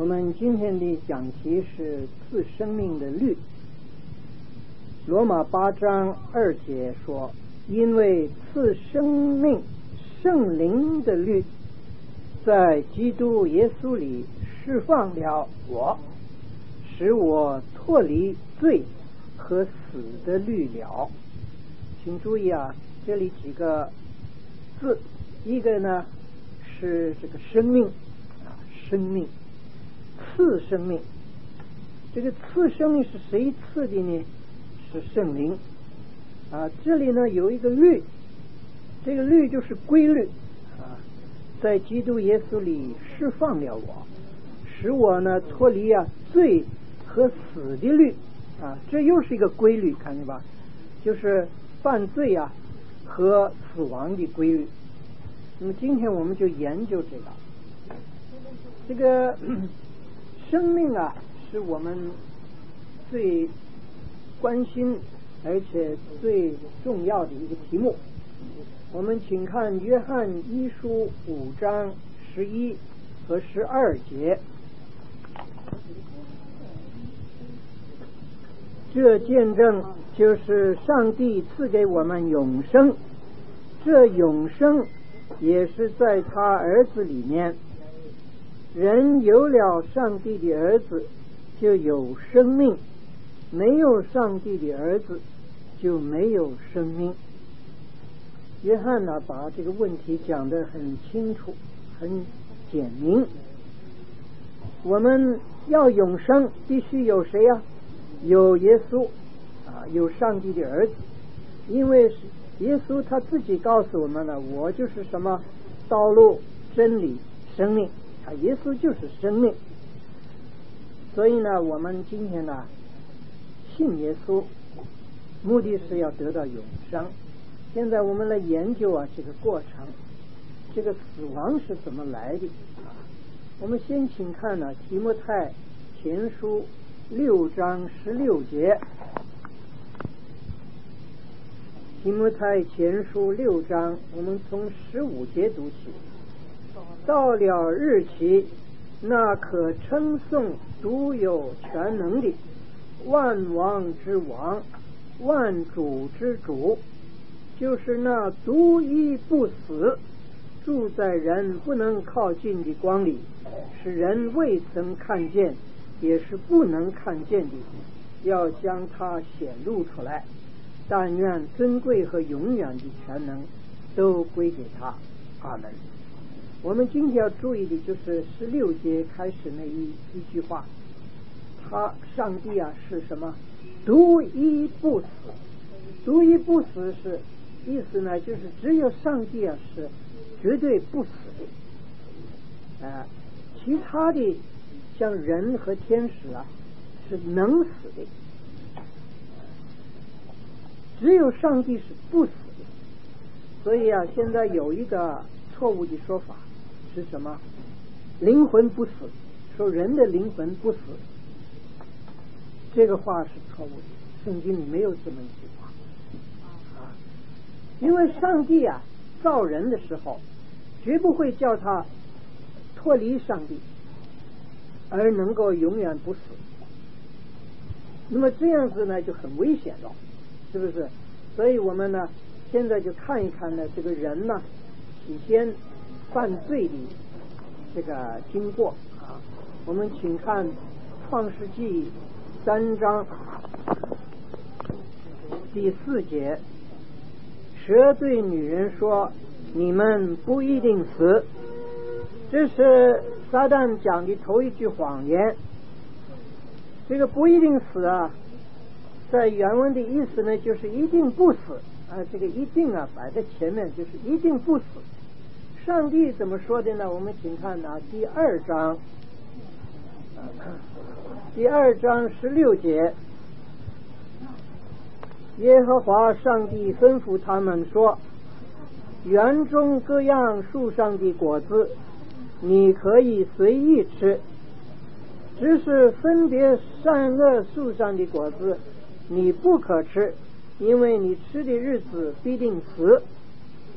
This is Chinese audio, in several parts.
们今天的讲题是赐生命的律。罗马8章2节说，因为赐生命圣灵的律在基督耶稣里释放了我，使我脱离罪和死的律了。请注意啊，这里几个字，一个呢是这个生命生命，赐生命。这个赐生命是谁赐的呢？是圣灵这里呢有一个律，这个律就是规律在基督耶稣里释放了我，使我呢脱离罪和死的律这又是一个规律，看见吧？就是犯罪和死亡的规律。那么今天我们就研究这个生命是我们最关心而且最重要的一个题目。我们请看约翰一书5章11和12节。这见证就是上帝赐给我们永生，这永生也是在他儿子里面。人有了上帝的儿子就有生命，没有上帝的儿子就没有生命。约翰把这个问题讲得很清楚很简明。我们要永生必须有谁有耶稣有上帝的儿子。因为耶稣他自己告诉我们了，我就是什么道路真理生命耶稣就是生命。所以呢我们今天信耶稣目的是要得到永生。现在我们来研究这个过程，这个死亡是怎么来的我们先请看提摩太前书6章16节。提摩太前书6章，我们从15节读起。到了日期，那可称颂独有全能的万王之王万主之主，就是那独一不死住在人不能靠近的光里，使人未曾看见也是不能看见的，要将它显露出来。但愿尊贵和永远的全能都归给他。阿门。我们今天要注意的就是16节开始那一句话，上帝是什么？独一不死。独一不死是意思呢，就是只有上帝是绝对不死的其他的像人和天使是能死的，只有上帝是不死的。所以现在有一个错误的说法是什么？灵魂不死，说人的灵魂不死，这个话是错误的，圣经里没有这么一句话因为上帝造人的时候绝不会叫他脱离上帝而能够永远不死。那么这样子呢就很危险了，是不是？所以我们呢现在就看一看这个人起先犯罪的这个经过我们请看创世纪3章第4节。蛇对女人说，你们不一定死。这是撒旦讲的头一句谎言。这个不一定死在原文的意思呢就是一定不死这个一定摆在前面，就是一定不死。上帝怎么说的呢？我们请看第2章16节。耶和华上帝吩咐他们说，园中各样树上的果子你可以随意吃，只是分别善恶树上的果子你不可吃，因为你吃的日子必定死。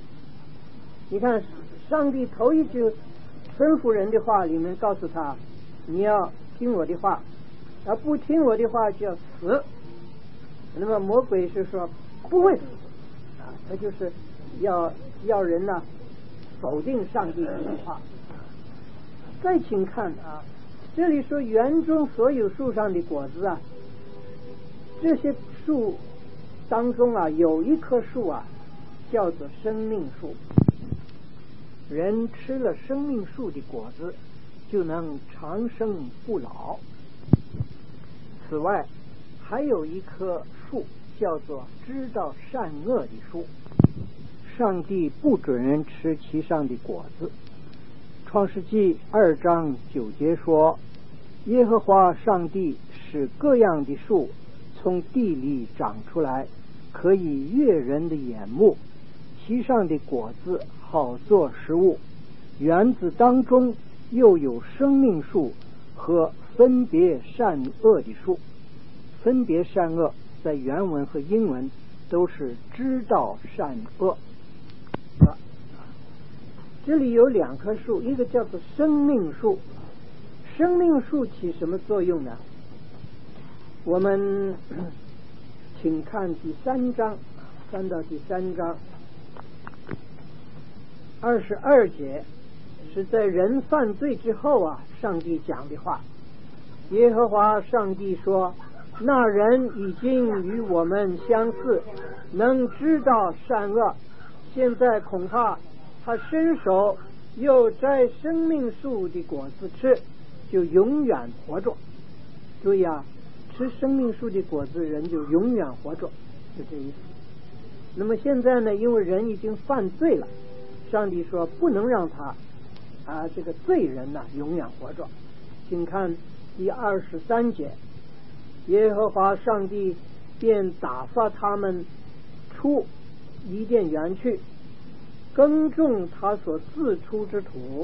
你看上帝头一句吩咐人的话里面告诉他， 你要听我的话，而不听我的话就要死。那么魔鬼是说不会死啊，他就是要人呢否定上帝的话。再请看啊，这里说园中所有树上的果子啊，这些树当中啊，有一棵树啊叫做生命树。人吃了生命树的果子，就能长生不老。此外，还有一棵树叫做知道善恶的树。上帝不准人吃其上的果子。创世纪2章9节说，耶和华上帝使各样的树从地里长出来，可以悦人的眼目，其上的果子好做食物。园子当中又有生命树和分别善恶的树。分别善恶在原文和英文都是知道善恶。这里有2棵树，一个叫做生命树。生命树起什么作用呢？我们请看第3章，翻到第3章22节，是在人犯罪之后啊，上帝讲的话。耶和华上帝说，那人已经与我们相似，能知道善恶，现在恐怕他伸手又摘生命树的果子吃，就永远活着。注意啊，吃生命树的果子人就永远活着，就这意思。那么现在呢，因为人已经犯罪了，上帝说不能让他这个罪人呢永远活着。请看第23节，耶和华上帝便打发他们出伊甸园去，耕种他所自出之土，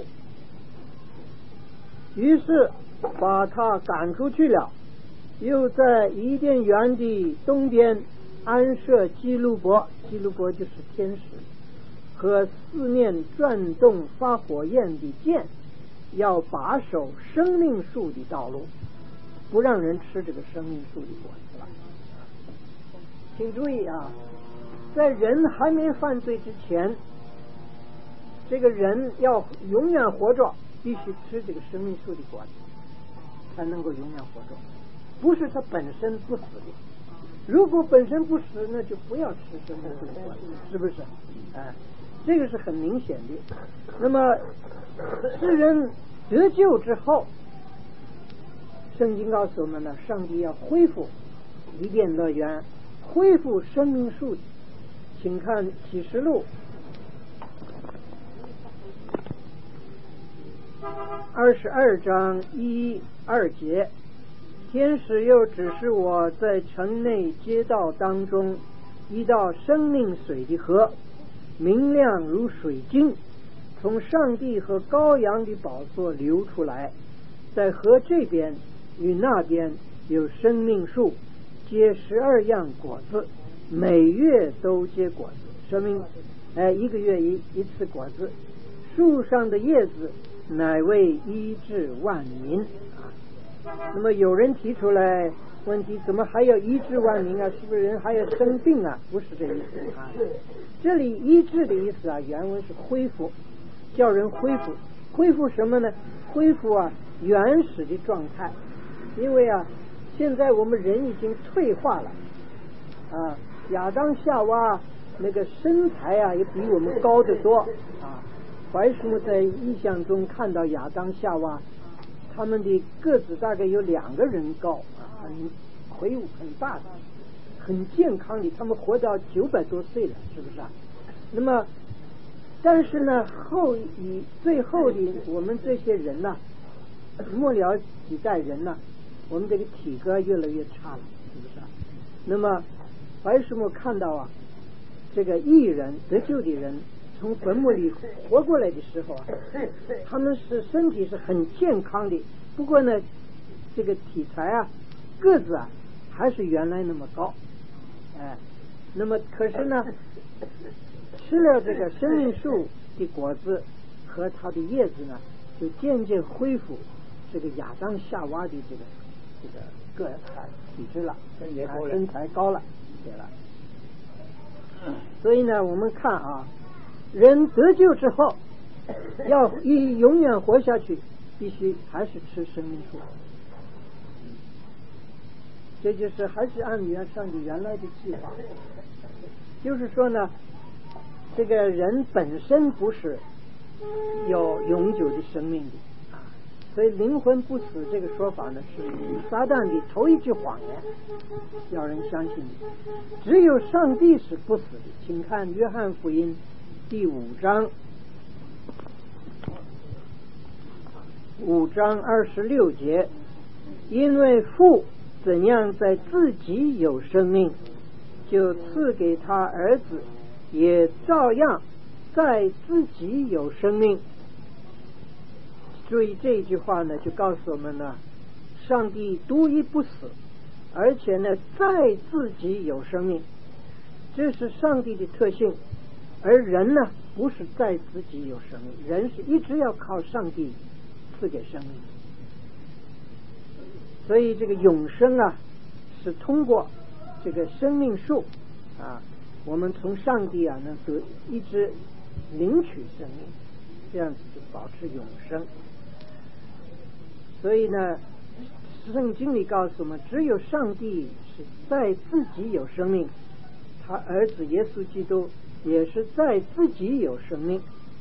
于是把他赶出去了，又在伊甸园的东边安设基路伯，基路伯就是天使，和四面转动发火焰的箭，要把守生命树的道路，不让人吃这个生命树的果子了。请注意啊，在人还没犯罪之前，这个人要永远活着，必须吃这个生命树的果子才能够永远活着，不是他本身不死的。如果本身不死，那就不要吃生命树的果子，是不是？这个是很明显的。那么世人得救之后，圣经告诉我们呢，上帝要恢复伊甸乐园，恢复生命树。请看启示录22章1、2节，天使又指示我在城内街道当中一道生命水的河，明亮如水晶，从上帝和羔羊的宝座流出来，在河这边与那边有生命树，结12样果子，每月都结果子，说明一个月一次果子。树上的叶子乃为医治万民。那么有人提出来问题，怎么还要医治万民啊？是不是人还要生病啊？不是这意思啊。这里医治的意思啊，原文是恢复，叫人恢复。恢复什么呢？恢复原始的状态。因为现在我们人已经退化了亚当夏娃那个身材也比我们高得多怀师母在意象中看到亚当夏娃，他们的个子大概有2个人高很魁梧很大的，很健康的，他们活到900多岁了，是不是那么但是呢，最后的我们这些人呢，末了几代人呢，我们这个体格越来越差了，是不是那么怀师母看到这个义人得救的人从坟墓里活过来的时候他们是身体是很健康的，不过呢这个体裁个子还是原来那么高那么可是呢吃了这个生命树的果子和它的叶子呢，就渐渐恢复这个亚当夏娃的这个体质了，身材高了，对了。所以呢，我们看啊，人得救之后，要永远活下去，必须还是吃生命树。这就是还是按上帝原来的计划，就是说呢，这个人本身不是有永久的生命的啊，所以灵魂不死这个说法呢，是撒旦的头一句谎言，要人相信的。只有上帝是不死的，请看约翰福音第5章26节，因为父怎样在自己有生命，就赐给他儿子，也照样在自己有生命。注意这句话呢，就告诉我们呢，上帝独一不死，而且呢在自己有生命，这是上帝的特性。而人呢，不是在自己有生命，人是一直要靠上帝赐给生命。所以这个永生啊，是通过这个生命树啊，我们从上帝啊能得一直领取生命，这样子就保持永生。所以呢，圣经里告诉我们，只有上帝是在自己有生命，他儿子耶稣基督也是在自己有生命。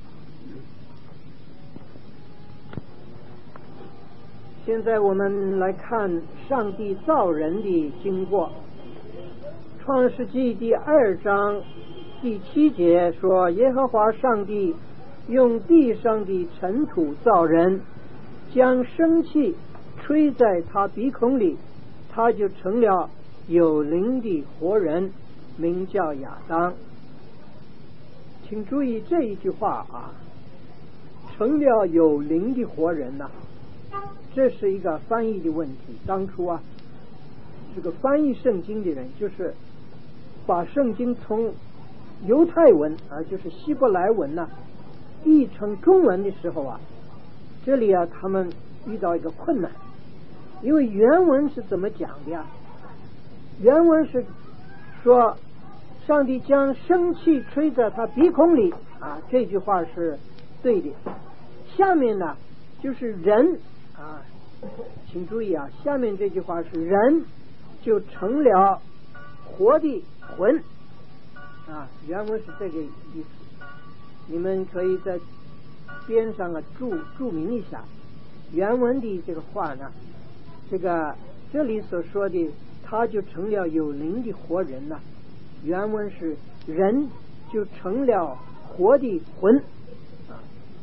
现在我们来看上帝造人的经过。创世纪第2章第7节说，耶和华上帝用地上的尘土造人，将生气吹在他鼻孔里，他就成了有灵的活人，名叫亚当。请注意这一句话啊，成了有灵的活人呐，这是一个翻译的问题。当初啊，这个翻译圣经的人，就是把圣经从犹太文啊，就是希伯来文呐，译成中文的时候啊，这里啊他们遇到一个困难，因为原文是怎么讲的呀？原文是说上帝将生气吹在他鼻孔里啊，这句话是对的。下面呢就是人啊，请注意啊，下面这句话是人就成了活的魂啊，原文是这个意思。你们可以在边上啊注明一下原文的这个话呢，这里所说的他就成了有灵的活人呢，原文是人就成了活的魂啊。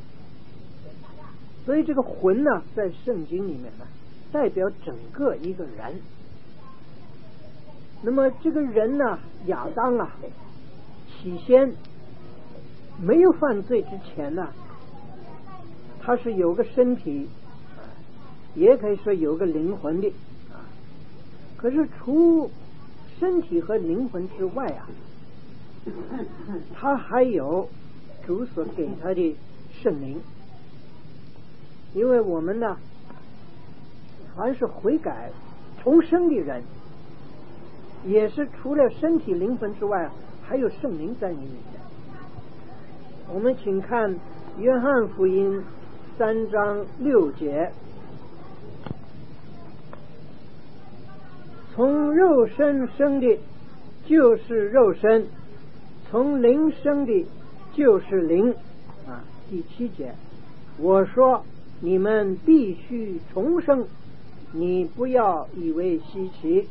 所以这个魂呢，在圣经里面呢，代表整个一个人。那么这个人呢，亚当啊，起先没有犯罪之前呢，他是有个身体，也可以说有个灵魂的啊。可是除身体和灵魂之外啊，他还有主所给他的圣灵。因为我们呢，凡是悔改重生的人，也是除了身体灵魂之外，还有圣灵在里面。我们请看约翰福音3章6节，从肉身生的就是肉身，从灵生的就是灵啊。第7节，我说你们必须重生，你不要以为稀奇。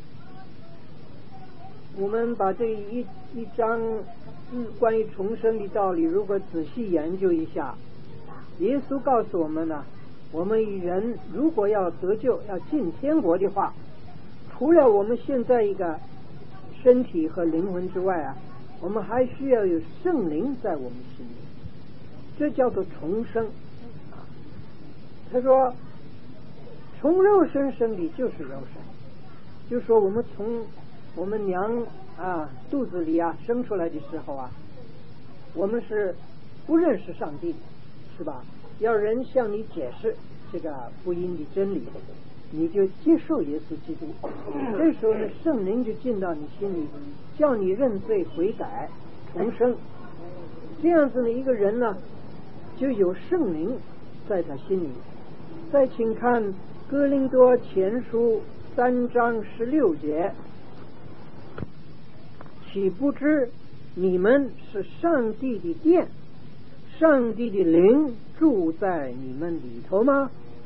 我们把这一章关于重生的道理如果仔细研究一下，耶稣告诉我们呢，我们人如果要得救要进天国的话，除了我们现在一个身体和灵魂之外啊，我们还需要有圣灵在我们心里，这叫做重生啊。他说从肉身生的就是肉身，就说我们从我们娘啊肚子里啊生出来的时候啊，我们是不认识上帝，是吧？要人向你解释这个福音的真理，你就接受耶稣基督。这时候呢，圣灵就进到你心里，叫你认罪悔改重生。这样子呢，一个人呢就有圣灵在他心里。再请看哥林多前书3章16节，岂不知你们是上帝的殿，上帝的灵住在你们里头吗？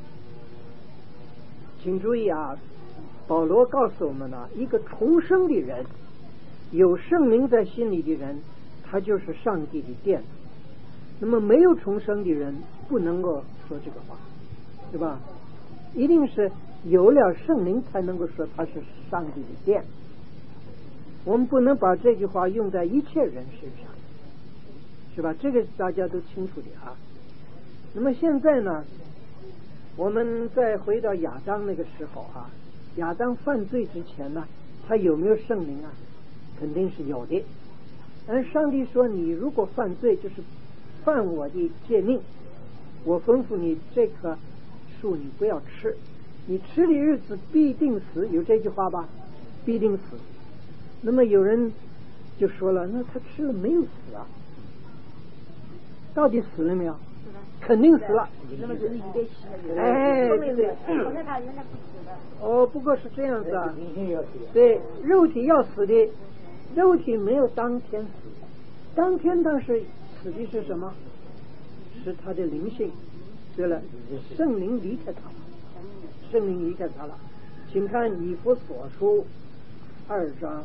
请注意啊，保罗告诉我们呢，一个重生的人，有圣灵在心里的人，他就是上帝的殿。那么没有重生的人不能够说这个话，对吧？一定是有了圣灵才能够说他是上帝的殿。我们不能把这句话用在一切人身上，是吧？这个大家都清楚的啊。那么现在呢，我们再回到亚当那个时候啊，亚当犯罪之前呢，他有没有圣灵啊？肯定是有的。而上帝说，你如果犯罪，就是犯我的诫命，我吩咐你这棵树你不要吃，你吃的日子必定死，有这句话吧？必定死。那么有人就说了，那他吃了没有死啊？到底死了没有？肯定死了。 那么就是应该死了。 哎，对。 那他原来不死的。 哦，不过是这样子啊。对，肉体要死的，肉体没有当天死，当天当时死的是什么？是他的灵性。对了，圣灵离开他了，圣灵离开他了。请看以弗所书2章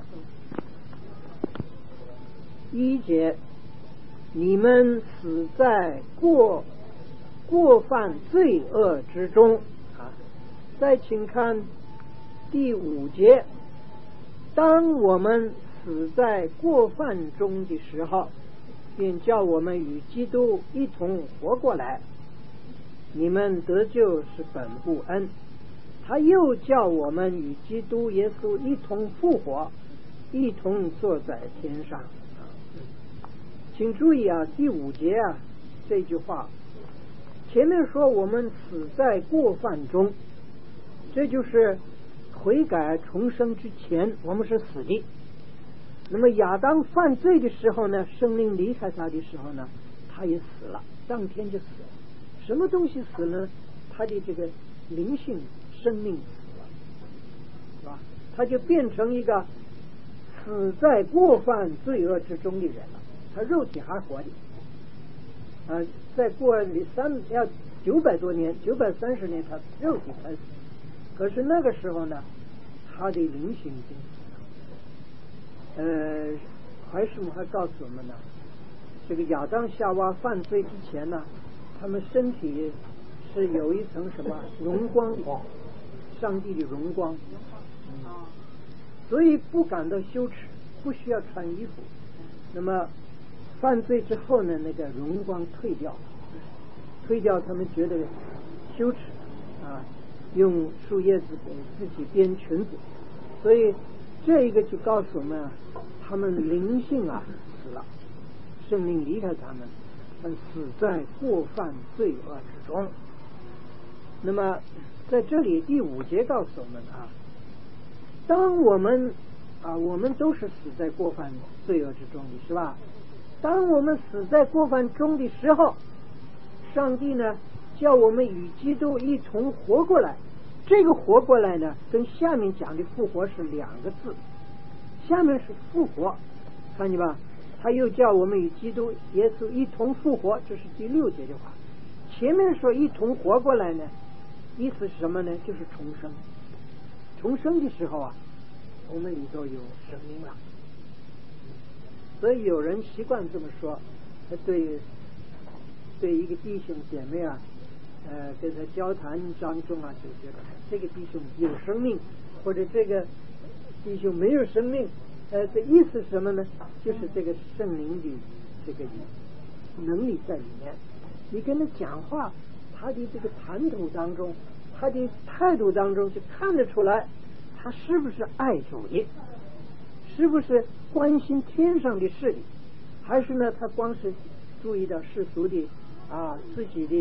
1节，你们死在过犯罪恶之中啊。再请看第5节，当我们死在过犯中的时候，便叫我们与基督一同活过来。你们得救是本乎恩，他又叫我们与基督耶稣一同复活，一同坐在天上。请注意啊，第5节啊，这句话前面说我们死在过犯中，这就是悔改重生之前我们是死的。那么亚当犯罪的时候呢，圣灵离开他的时候呢，他也死了，当天就死了。什么东西死了？他的这个灵性生命死了，是吧？他就变成一个死在过犯罪恶之中的人了。他肉体还活的，再过要900多年，930年，他肉体才死。可是那个时候呢，他的灵性已经死了。怀师母还告诉我们呢，这个亚当夏娃犯罪之前呢，他们身体是有一层什么荣光的，上帝的荣光，所以不感到羞耻，不需要穿衣服。那么犯罪之后呢，那个荣光退掉，他们觉得羞耻啊，用树叶子给自己编裙子。所以这一个就告诉我们啊，他们灵性啊死了，圣灵离开他们，死在过犯罪恶之中。那么在这里第5节告诉我们啊，当我们都是死在过犯罪恶之中的，是吧？当我们死在过犯中的时候，上帝呢叫我们与基督一同活过来。这个活过来呢，跟下面讲的复活是2个字。下面是复活，看见吧？他又叫我们与基督耶稣一同复活，这是第6节的话。前面说一同活过来呢，意思是什么呢？就是重生。重生的时候啊，我们里头有生命了。所以有人习惯这么说，他对一个弟兄姐妹啊，跟他交谈当中啊，就觉得这个弟兄有生命，或者这个弟兄没有生命。这意思是什么呢？就是这个圣灵的这个能力在里面。你跟他讲话，他的这个谈吐当中，他的态度当中，就看得出来，他是不是爱主的，是不是关心天上的事的，还是呢他光是注意到世俗的自己的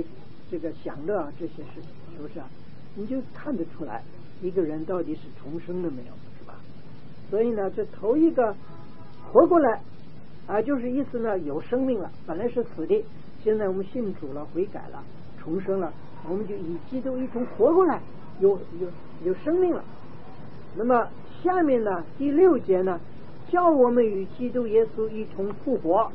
这个享乐啊这些事情，是不是啊？你就看得出来一个人到底是重生了没有，是吧？所以呢，这头一个活过来啊，就是意思呢有生命了，本来是死的，现在我们信主了，悔改了，重生了，我们就与基督一同活过来，有生命了。那么下面呢第6节呢，叫我们与基督耶稣一同复活，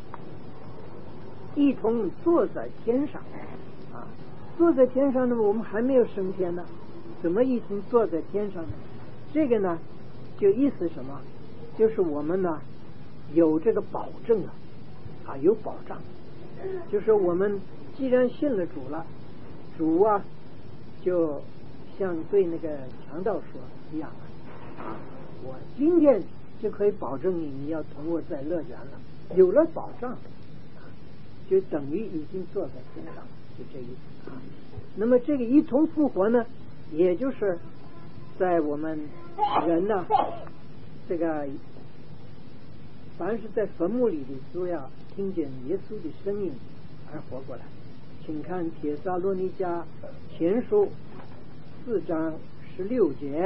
一同坐在天上啊。坐在天上呢，我们还没有升天呢，怎么一同坐在天上呢？这个呢就意思什么？就是我们呢有这个保证了啊，有保障，就是我们既然信了主了，主啊就像对那个强盗说一样啊，我今天就可以保证你要同我在乐园了，有了保障就等于已经坐在天上，就这意思啊。那么这个一同复活呢，也就是在我们人呢这个凡是在坟墓里的都要听见耶稣的声音而活过来。请看帖撒罗尼迦前书4章16节，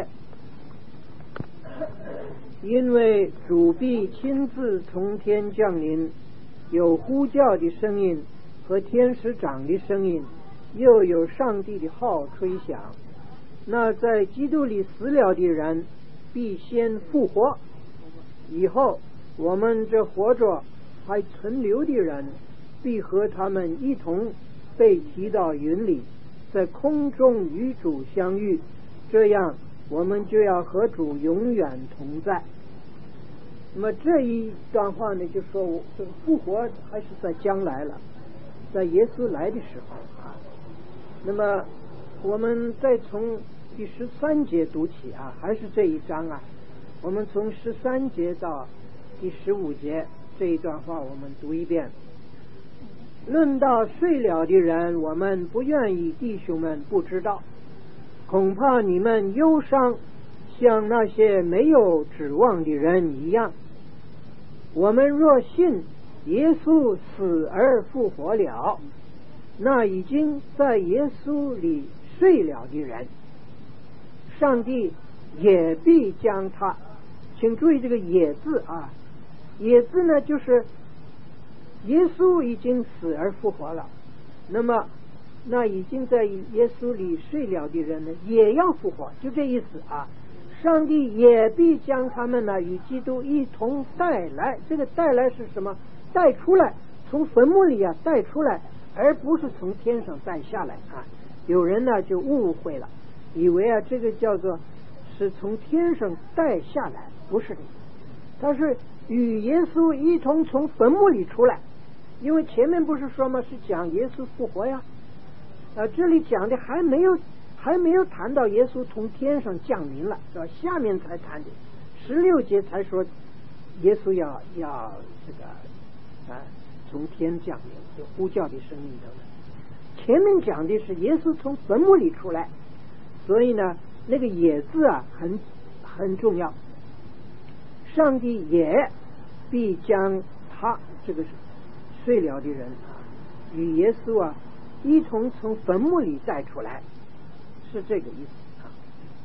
因为主必亲自从天降临，有呼叫的声音和天使长的声音，又有上帝的号吹响，那在基督里死了的人必先复活，以后我们这活着还存留的人必和他们一同被提到云里，在空中与主相遇，这样我们就要和主永远同在。那么这一段话呢，就说这个复活还是在将来了，在耶稣来的时候啊。那么我们再从第13节读起啊，还是这一章啊，我们从13节到第15节这一段话我们读一遍。论到睡了的人，我们不愿意弟兄们不知道，恐怕你们忧伤像那些没有指望的人一样。我们若信耶稣死而复活了，那已经在耶稣里睡了的人，上帝也必将他，请注意这个也字啊，也字呢就是耶稣已经死而复活了，那么那已经在耶稣里睡了的人呢也要复活，就这意思啊。上帝也必将他们呢与基督一同带来，这个带来是什么？带出来，从坟墓里啊带出来，而不是从天上带下来啊。有人呢就误会了，以为啊这个叫做是从天上带下来，不是的，他是与耶稣一同从坟墓里出来。因为前面不是说吗？是讲耶稣复活呀，这里讲的还没有谈到耶稣从天上降临了，是吧？下面才谈的16节才说耶稣要这个从天降临，有呼叫的声音等等。前面讲的是耶稣从坟墓里出来，所以呢，那个也字啊很重要。上帝也必将他这个睡了的人与耶稣啊一同从坟墓里带出来，是这个意思啊。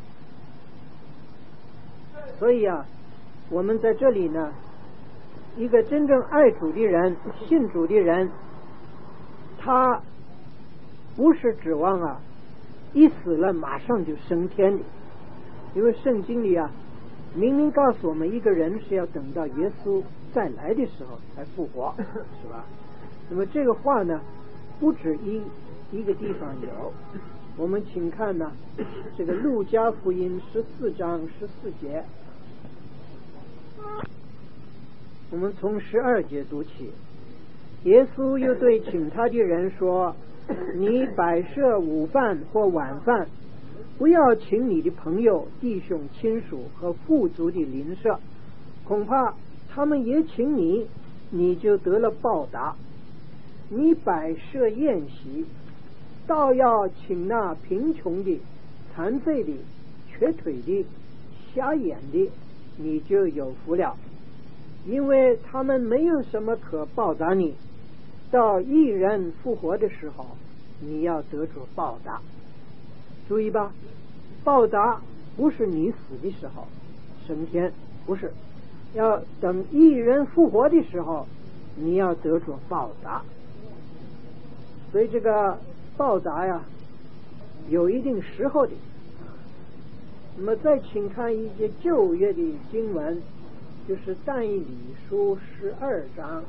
所以啊，我们在这里呢，一个真正爱主的人、信主的人，他不是指望啊一死了马上就升天的，因为圣经里啊明明告诉我们，一个人是要等到耶稣再来的时候才复活，是吧？那么这个话呢，不止一个地方有，我们请看呢，这个路加福音14章14节，我们从12节读起。耶稣又对请他的人说：你摆设午饭或晚饭，不要请你的朋友、弟兄、亲属和富足的邻舍，恐怕他们也请你，你就得了报答。你摆设宴席，倒要请那贫穷的、残废的、瘸腿的、瞎眼的，你就有福了，因为他们没有什么可报答你。到义人复活的时候， 你要得着报答。注意吧，报答不是你死的时候升天，不是，要等义人复活的时候你要得着报答。所以这个报答呀有一定时候的。那么再请看一些旧约的经文，就是但以理书12章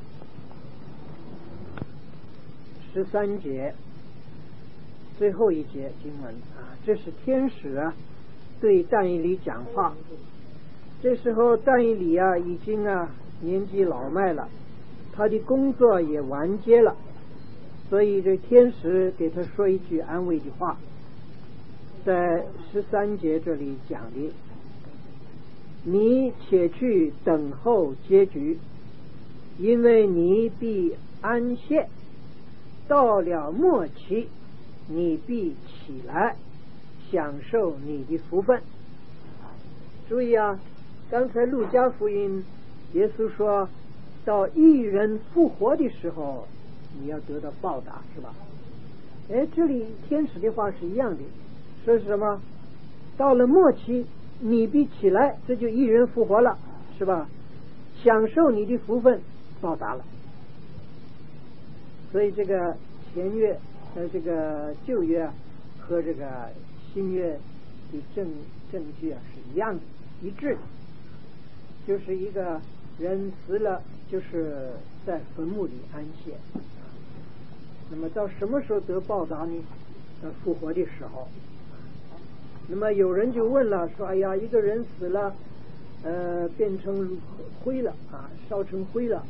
13节最后一节经文啊，这是天使啊对但以理讲话。这时候但以理啊已经年纪老迈了，他的工作也完结了，所以这天使给他说一句安慰的话，在13节这里讲的：你且去等候结局，因为你必安歇，到了末期你必起来享受你的福分。注意啊，刚才路加福音耶稣说到义人复活的时候你要得到报答，是吧？这里天使的话是一样的，说是什么？到了末期你必起来，这就义人复活了，是吧？享受你的福分，报答了。所以这个前约这个旧约和这个新约的证据是一样的，一致的，就是一个人死了就是在坟墓里安歇。那么到什么时候得报答呢？复活的时候。那么有人就问了，说哎呀，一个人死了变成灰了烧成灰了，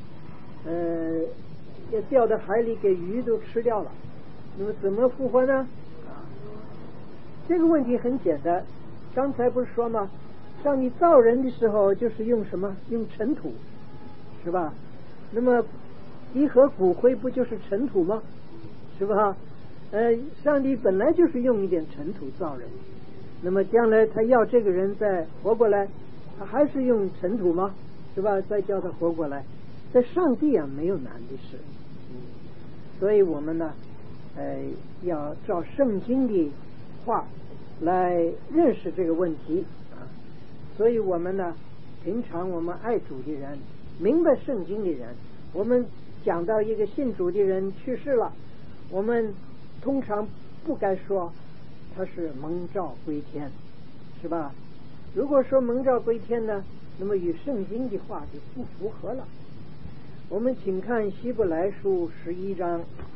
也掉到海里给鱼都吃掉了，那么怎么复活呢？这个问题很简单，刚才不是说吗？上帝造人的时候就是用什么？用尘土，是吧？那么一盒骨灰不就是尘土吗？是吧？上帝本来就是用一点尘土造人，那么将来他要这个人再活过来，他还是用尘土吗？是吧？再叫他活过来，在上帝没有难的事。所以我们呢要照圣经的话来认识这个问题所以我们呢平常我们爱主的人，明白圣经的人，我们讲到一个信主的人去世了，我们通常不该说他是蒙召归天，是吧？如果说蒙召归天呢，那么与圣经的话就不符合了。我们请看希伯来书11章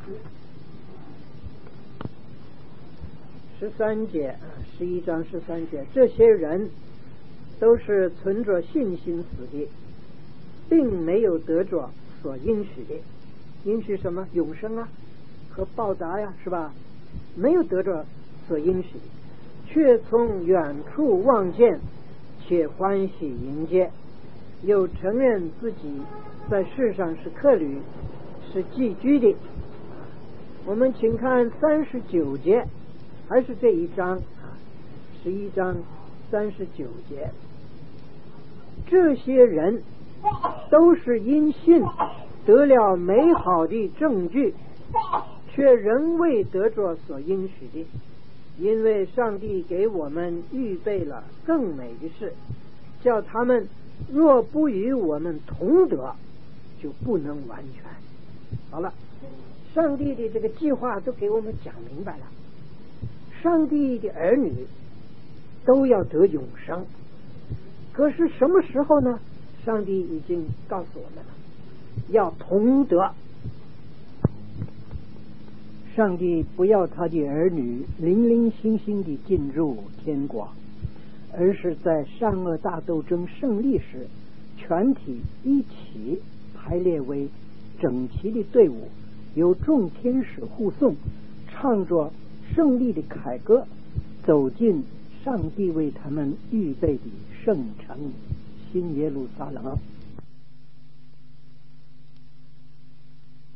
13节，11章13节，这些人都是存着信心死的，并没有得着所应许的。应许什么？永生和报答呀，是吧？没有得着所应许，却从远处望见，且欢喜迎接，又承认自己在世上是客旅，是寄居的。我们请看39节，还是这一章11章39节，这些人都是因信得了美好的证据，却仍未得着所应许的，因为上帝给我们预备了更美的事，叫他们若不与我们同得，就不能完全。好了，上帝的这个计划都给我们讲明白了，上帝的儿女都要得永生，可是什么时候呢？上帝已经告诉我们了，要同得。上帝不要他的儿女零零星星地进入天国，而是在善恶大斗争胜利时，全体一起排列为整齐的队伍，由众天使护送，唱着胜利的凯歌，走进上帝为他们预备的圣城新耶路撒冷。